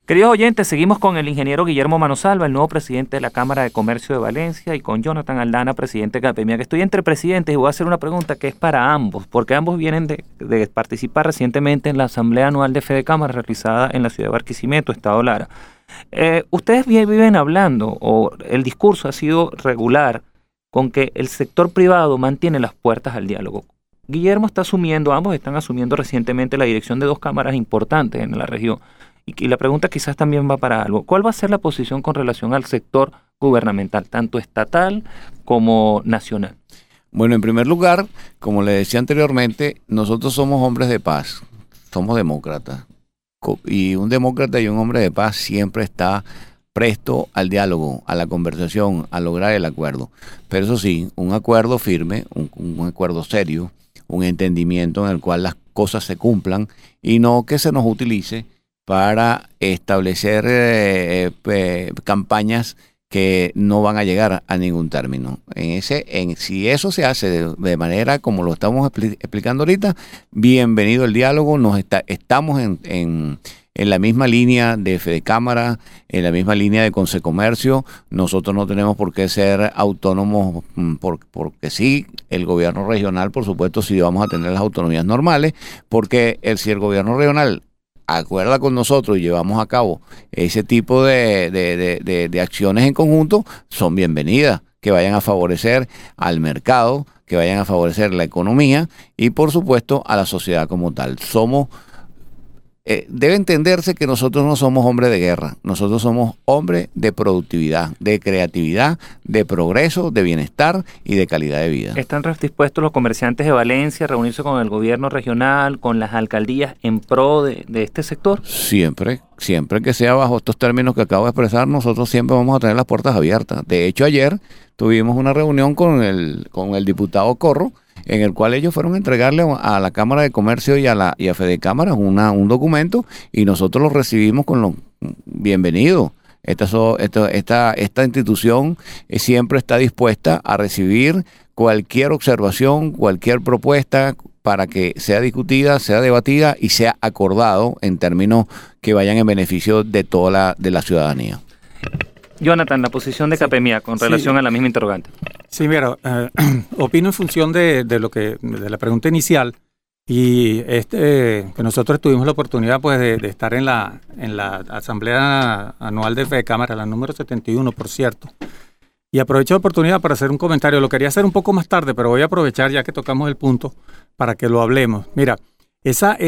Queridos oyentes, seguimos con el ingeniero Guillermo Manosalva, el nuevo presidente de la Cámara de Comercio de Valencia, y con Jonathan Aldana, presidente de Capemia, que estoy entre presidentes, y voy a hacer una pregunta que es para ambos, porque ambos vienen de participar recientemente en la Asamblea Anual de Fedecámara realizada en la ciudad de Barquisimeto, Estado Lara. Ustedes viven hablando, o el discurso ha sido regular, con que el sector privado mantiene las puertas al diálogo. Guillermo está asumiendo, ambos están asumiendo recientemente la dirección de 2 cámaras importantes en la región. Y la pregunta quizás también va para algo. ¿Cuál va a ser la posición con relación al sector gubernamental, tanto estatal como nacional? Bueno, en primer lugar, como le decía anteriormente, nosotros somos hombres de paz, somos demócratas. Y un demócrata y un hombre de paz siempre está presto al diálogo, a la conversación, a lograr el acuerdo. Pero eso sí, un acuerdo firme, un acuerdo serio, un entendimiento en el cual las cosas se cumplan y no que se nos utilice para establecer campañas que no van a llegar a ningún término. Si eso se hace de manera como lo estamos explicando ahorita, bienvenido el diálogo. Estamos en la misma línea de Fedecámara, en la misma línea de Consecomercio. Nosotros no tenemos por qué ser autónomos porque sí, el gobierno regional, por supuesto, sí vamos a tener las autonomías normales, porque si el gobierno regional acuerda con nosotros y llevamos a cabo ese tipo de acciones en conjunto, son bienvenidas, que vayan a favorecer al mercado, que vayan a favorecer la economía y por supuesto a la sociedad como tal. Debe entenderse que nosotros no somos hombres de guerra, nosotros somos hombres de productividad, de creatividad, de progreso, de bienestar y de calidad de vida. ¿Están dispuestos los comerciantes de Valencia a reunirse con el gobierno regional, con las alcaldías en pro de este sector? Siempre que sea bajo estos términos que acabo de expresar, nosotros siempre vamos a tener las puertas abiertas. De hecho, ayer tuvimos una reunión con el diputado Corro, en el cual ellos fueron a entregarle a la Cámara de Comercio y a Fedecámara un documento y nosotros lo recibimos con los bienvenidos. Esta institución siempre está dispuesta a recibir cualquier observación, cualquier propuesta para que sea discutida, sea debatida y sea acordado en términos que vayan en beneficio de toda la ciudadanía. Jonathan, la posición de Capemia con relación a la misma interrogante. Sí, mira, opino en función de la pregunta inicial y que nosotros tuvimos la oportunidad pues de estar en la Asamblea Anual de Fedecámara, la número 71, por cierto. Y aprovecho la oportunidad para hacer un comentario. Lo quería hacer un poco más tarde, pero voy a aprovechar ya que tocamos el punto para que lo hablemos. Mira, esa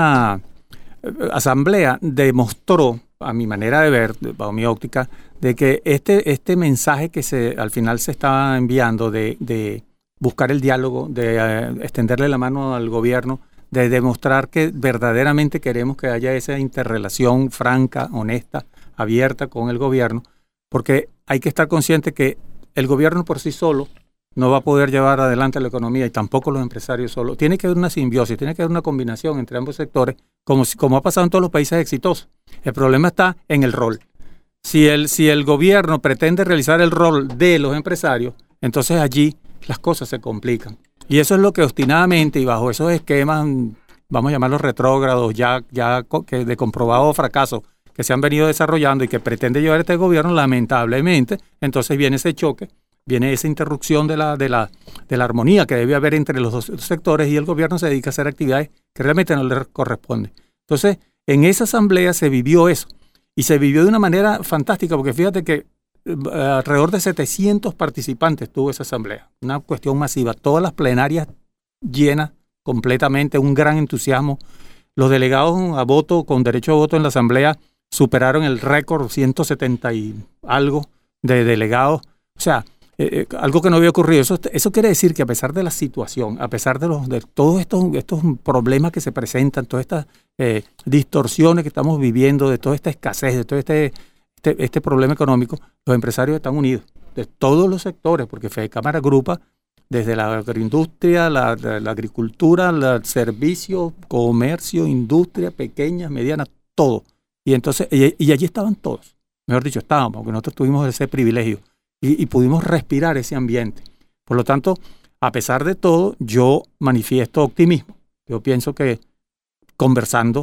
asamblea demostró, a mi manera de ver, bajo mi óptica, de que este mensaje que al final se estaba enviando de buscar el diálogo, de extenderle la mano al gobierno, de demostrar que verdaderamente queremos que haya esa interrelación franca, honesta, abierta con el gobierno, porque hay que estar consciente que el gobierno por sí solo no va a poder llevar adelante la economía y tampoco los empresarios solos. Tiene que haber una simbiosis, tiene que haber una combinación entre ambos sectores, como ha pasado en todos los países exitosos. El problema está en el rol. Si el gobierno pretende realizar el rol de los empresarios, entonces allí las cosas se complican. Y eso es lo que obstinadamente y bajo esos esquemas, vamos a llamarlos retrógrados, ya que de comprobado fracaso, que se han venido desarrollando y que pretende llevar este gobierno, lamentablemente, entonces viene ese choque, viene esa interrupción de la armonía que debe haber entre los dos sectores y el gobierno se dedica a hacer actividades que realmente no le corresponden. Entonces, en esa asamblea se vivió eso y se vivió de una manera fantástica porque fíjate que alrededor de 700 participantes tuvo esa asamblea, una cuestión masiva, todas las plenarias llenas completamente, un gran entusiasmo. Los delegados a voto, con derecho a voto en la asamblea, superaron el récord, 170 y algo de delegados. O sea, algo que no había ocurrido. Eso quiere decir que a pesar de la situación, a pesar de todos estos problemas que se presentan, todas estas distorsiones que estamos viviendo, de toda esta escasez, de todo este problema económico, los empresarios están unidos de todos los sectores, porque Fedecámara agrupa desde la agroindustria, la agricultura, el servicio, comercio, industria, pequeñas, medianas, todo. Y entonces, y allí estaban todos. Mejor dicho, estábamos, porque nosotros tuvimos ese privilegio y pudimos respirar ese ambiente. Por lo tanto, a pesar de todo, yo manifiesto optimismo. Yo pienso que conversando,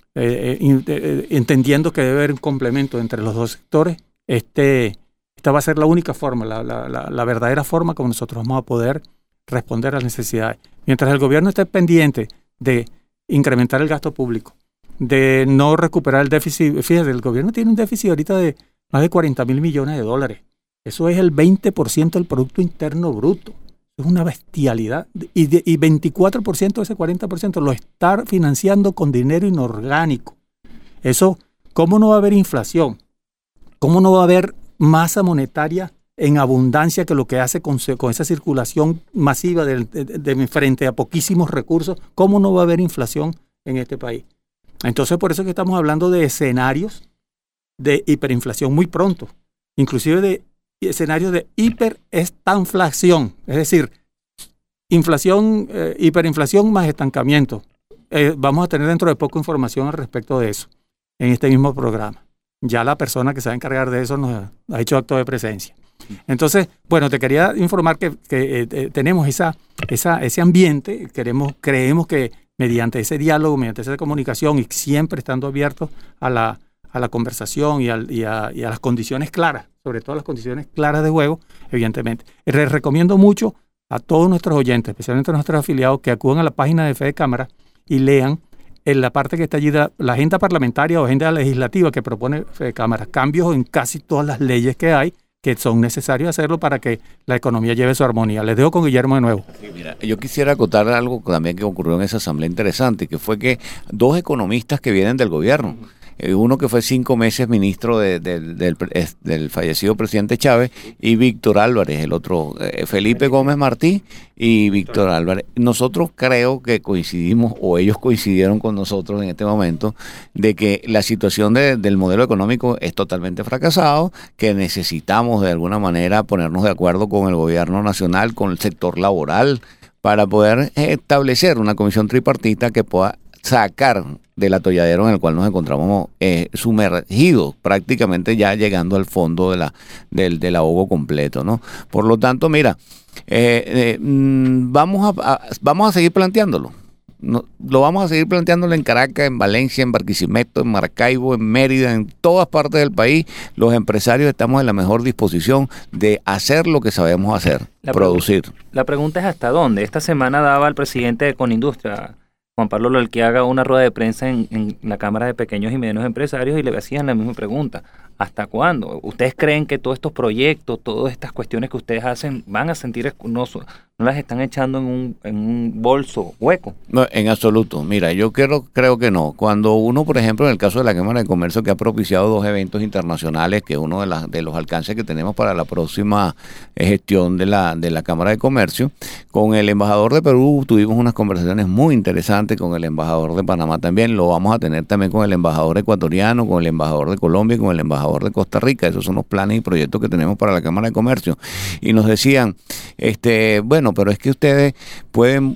entendiendo que debe haber un complemento entre los dos sectores, esta va a ser la única forma, la verdadera forma como nosotros vamos a poder responder a las necesidades. Mientras el gobierno esté pendiente de incrementar el gasto público, de no recuperar el déficit, fíjate, el gobierno tiene un déficit ahorita de más de 40,000 millones de dólares. Eso es el 20% del Producto Interno Bruto. Es una bestialidad. Y 24% de ese 40% lo está financiando con dinero inorgánico. Eso, ¿cómo no va a haber inflación? ¿Cómo no va a haber masa monetaria en abundancia que lo que hace con esa circulación masiva de frente a poquísimos recursos? ¿Cómo no va a haber inflación en este país? Entonces, por eso es que estamos hablando de escenarios de hiperinflación muy pronto, inclusive de escenarios de hiperestanflación, es decir, inflación, hiperinflación más estancamiento. Vamos a tener dentro de poco información al respecto de eso en este mismo programa. Ya la persona que se va a encargar de eso nos ha hecho acto de presencia. Entonces, bueno, te quería informar que tenemos ese ambiente, creemos que mediante ese diálogo, mediante esa comunicación y siempre estando abiertos a la conversación y a las condiciones claras, sobre todo las condiciones claras de juego, evidentemente. Les recomiendo mucho a todos nuestros oyentes, especialmente a nuestros afiliados, que acudan a la página de Fede Cámara y lean en la parte que está allí la agenda parlamentaria o agenda legislativa que propone Fede Cámara, cambios en casi todas las leyes que hay, que son necesarios hacerlo para que la economía lleve su armonía. Les dejo con Guillermo de nuevo. Sí, mira, yo quisiera acotar algo también que ocurrió en esa asamblea interesante, que fue que dos economistas que vienen del gobierno, uno que fue 5 meses ministro del fallecido presidente Chávez, y Víctor Álvarez, el otro, Felipe Gómez Martí y Víctor Álvarez. Nosotros creo que coincidimos, o ellos coincidieron con nosotros en este momento, de que la situación del modelo económico es totalmente fracasado, que necesitamos de alguna manera ponernos de acuerdo con el gobierno nacional, con el sector laboral, para poder establecer una comisión tripartita que pueda sacar del atolladero en el cual nos encontramos sumergidos, prácticamente ya llegando al fondo del ahogo completo, ¿no? Por lo tanto, mira, vamos a seguir planteándolo. Lo vamos a seguir planteándolo en Caracas, en Valencia, en Barquisimeto, en Maracaibo, en Mérida, en todas partes del país. Los empresarios estamos en la mejor disposición de hacer lo que sabemos hacer, producir. La pregunta es ¿hasta dónde? Esta semana daba el presidente de Conindustria, Juan Pablo Lolquiaga, una rueda de prensa en la Cámara de Pequeños y Medianos Empresarios y le hacían la misma pregunta. ¿Hasta cuándo? ¿Ustedes creen que todos estos proyectos, todas estas cuestiones que ustedes hacen, van a sentir, no las están echando en un bolso hueco? No, en absoluto. Mira, yo creo que no. Cuando uno, por ejemplo, en el caso de la Cámara de Comercio, que ha propiciado 2 eventos internacionales, que es uno de los alcances que tenemos para la próxima gestión de la Cámara de Comercio, con el embajador de Perú tuvimos unas conversaciones muy interesantes, con el embajador de Panamá también, lo vamos a tener también con el embajador ecuatoriano, con el embajador de Colombia y con el embajador de Costa Rica. Esos son los planes y proyectos que tenemos para la Cámara de Comercio. Y nos decían, bueno, pero es que ustedes pueden,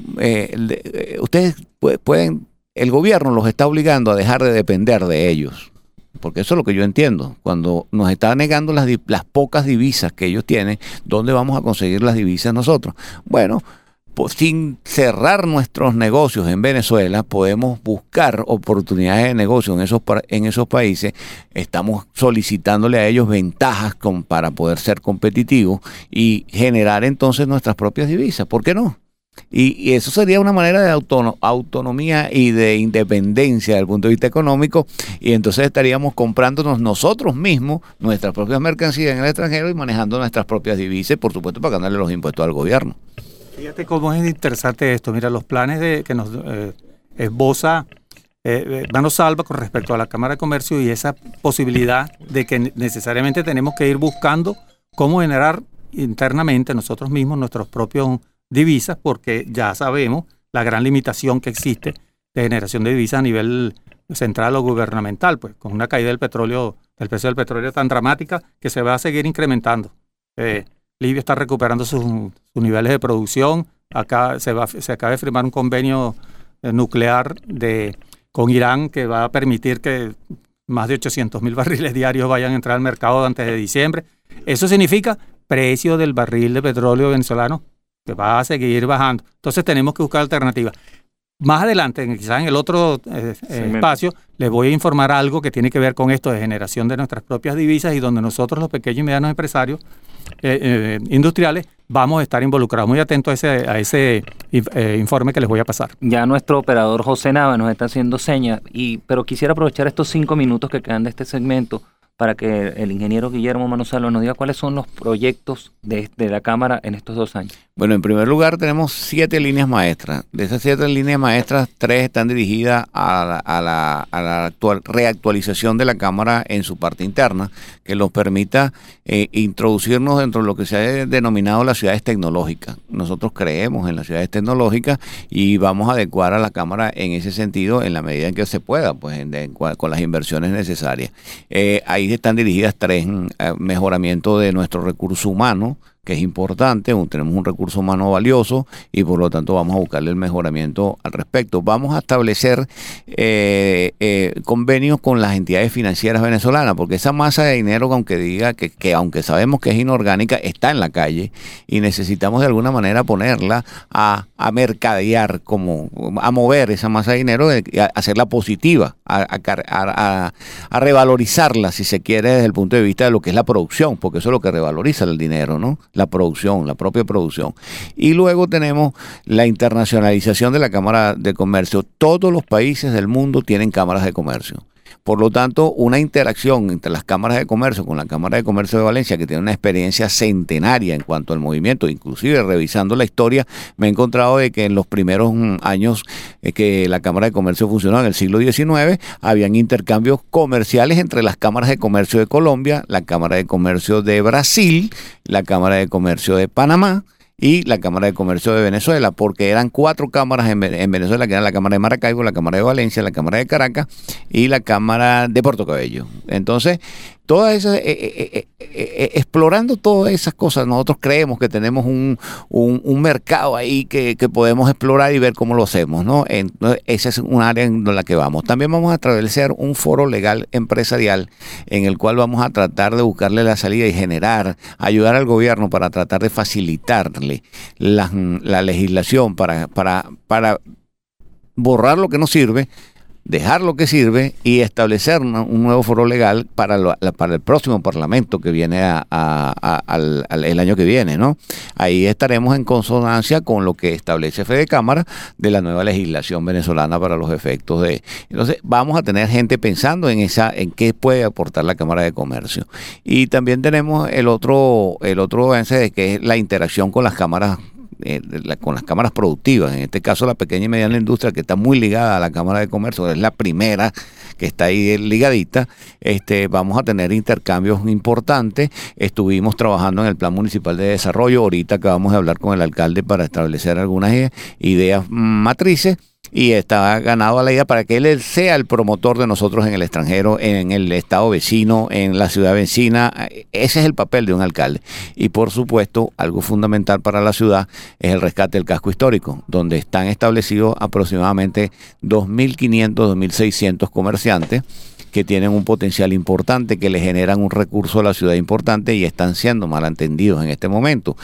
el gobierno los está obligando a dejar de depender de ellos. Porque eso es lo que yo entiendo. Cuando nos está negando las pocas divisas que ellos tienen, ¿dónde vamos a conseguir las divisas nosotros? Bueno, pues sin cerrar nuestros negocios en Venezuela, podemos buscar oportunidades de negocio en esos países. Estamos solicitándole a ellos ventajas para poder ser competitivos y generar entonces nuestras propias divisas. ¿Por qué no? Y eso sería una manera de autonomía y de independencia desde el punto de vista económico, y entonces estaríamos comprándonos nosotros mismos nuestras propias mercancías en el extranjero y manejando nuestras propias divisas, por supuesto, para ganarle los impuestos al gobierno. Fíjate cómo es interesante esto. Mira, los planes que nos esboza Manos Salva con respecto a la Cámara de Comercio y esa posibilidad de que necesariamente tenemos que ir buscando cómo generar internamente nosotros mismos nuestros propios divisas, porque ya sabemos la gran limitación que existe de generación de divisas a nivel central o gubernamental, pues con una caída del petróleo, del precio del petróleo tan dramática que se va a seguir incrementando. Libia está recuperando sus niveles de producción. Acá se acaba de firmar un convenio nuclear con Irán que va a permitir que más de 800,000 barriles diarios vayan a entrar al mercado antes de diciembre. Eso significa precio del barril de petróleo venezolano que va a seguir bajando. Entonces tenemos que buscar alternativas. Más adelante, quizás en el otro espacio, les voy a informar algo que tiene que ver con esto de generación de nuestras propias divisas y donde nosotros, los pequeños y medianos empresarios industriales, vamos a estar involucrados. Muy atentos a ese informe que les voy a pasar. Ya nuestro operador José Nava nos está haciendo señas, pero quisiera aprovechar estos 5 minutos que quedan de este segmento para que el ingeniero Guillermo Manosalva nos diga cuáles son los proyectos de la Cámara en estos 2 años. Bueno, en primer lugar tenemos 7 líneas maestras. De esas 7 líneas maestras, 3 están dirigidas a la reactualización de la Cámara en su parte interna, que nos permita introducirnos dentro de lo que se ha denominado las ciudades tecnológicas. Nosotros creemos en las ciudades tecnológicas y vamos a adecuar a la Cámara en ese sentido en la medida en que se pueda, pues con las inversiones necesarias. Ahí están dirigidas 3, mejoramiento de nuestro recurso humano, que es importante, tenemos un recurso humano valioso y por lo tanto vamos a buscarle el mejoramiento al respecto. Vamos a establecer convenios con las entidades financieras venezolanas, porque esa masa de dinero, aunque diga que aunque sabemos que es inorgánica, está en la calle y necesitamos de alguna manera ponerla a mercadear, a mover esa masa de dinero, a hacerla positiva, a revalorizarla, si se quiere, desde el punto de vista de lo que es la producción, porque eso es lo que revaloriza el dinero, ¿no? La producción, la propia producción. Y luego tenemos la internacionalización de la Cámara de Comercio. Todos los países del mundo tienen cámaras de comercio. Por lo tanto, una interacción entre las cámaras de comercio con la Cámara de Comercio de Valencia, que tiene una experiencia centenaria en cuanto al movimiento, inclusive revisando la historia, me he encontrado de que en los primeros años que la Cámara de Comercio funcionó en el siglo XIX, habían intercambios comerciales entre las cámaras de comercio de Colombia, la Cámara de Comercio de Brasil, la Cámara de Comercio de Panamá y la Cámara de Comercio de Venezuela, porque eran 4 cámaras en Venezuela, que eran la Cámara de Maracaibo, la Cámara de Valencia, la Cámara de Caracas y la Cámara de Puerto Cabello. Entonces, todas esas, explorando todas esas cosas, nosotros creemos que tenemos un mercado ahí que podemos explorar y ver cómo lo hacemos, ¿no? Entonces, esa es un área en la que vamos. También vamos a establecer un foro legal empresarial en el cual vamos a tratar de buscarle la salida y ayudar al gobierno para tratar de facilitarle la legislación para borrar lo que no sirve, dejar lo que sirve y establecer un nuevo foro legal para el próximo Parlamento que viene el año que viene, ¿no? Ahí estaremos en consonancia con lo que establece Fede Cámara de la nueva legislación venezolana para los efectos de... Entonces vamos a tener gente pensando en qué puede aportar la Cámara de Comercio. Y también tenemos el otro avance de que es la interacción con las cámaras productivas, en este caso la pequeña y mediana industria, que está muy ligada a la Cámara de Comercio, es la primera que está ahí ligadita. Vamos a tener intercambios importantes. Estuvimos trabajando en el Plan Municipal de Desarrollo, ahorita acabamos de hablar con el alcalde para establecer algunas ideas matrices, y está ganado a la idea para que él sea el promotor de nosotros en el extranjero, en el estado vecino, en la ciudad vecina. Ese es el papel de un alcalde. Y por supuesto, algo fundamental para la ciudad es el rescate del casco histórico, donde están establecidos aproximadamente 2.500, 2.600 comerciantes que tienen un potencial importante, que le generan un recurso a la ciudad importante y están siendo mal entendidos en este momento.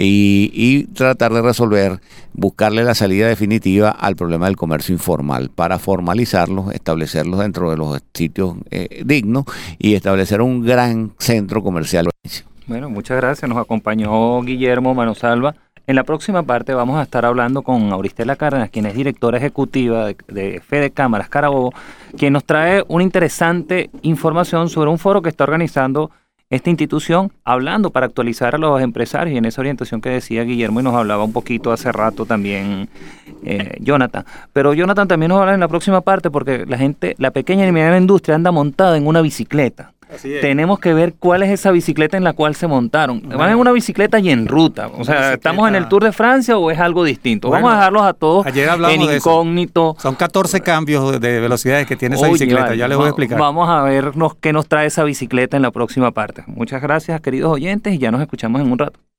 Y tratar de buscarle la salida definitiva al problema del comercio informal para formalizarlos, establecerlos dentro de los sitios dignos y establecer un gran centro comercial. Bueno, muchas gracias. Nos acompañó Guillermo Manosalva. En la próxima parte vamos a estar hablando con Auristela Cárdenas, quien es directora ejecutiva de Fede Cámaras Carabobo, quien nos trae una interesante información sobre un foro que está organizando esta institución, hablando para actualizar a los empresarios, y en esa orientación que decía Guillermo y nos hablaba un poquito hace rato también Jonathan. Pero Jonathan también nos habla en la próxima parte, porque la pequeña y mediana industria anda montada en una bicicleta. Tenemos que ver cuál es esa bicicleta en la cual se montaron. Van en una bicicleta y en ruta. O sea, ¿estamos en el Tour de Francia o es algo distinto? Vamos a dejarlos a todos en incógnito. Son 14 cambios de velocidades que tiene esa bicicleta. Ya les voy a explicar. Vamos a ver qué nos trae esa bicicleta en la próxima parte. Muchas gracias, queridos oyentes, y ya nos escuchamos en un rato.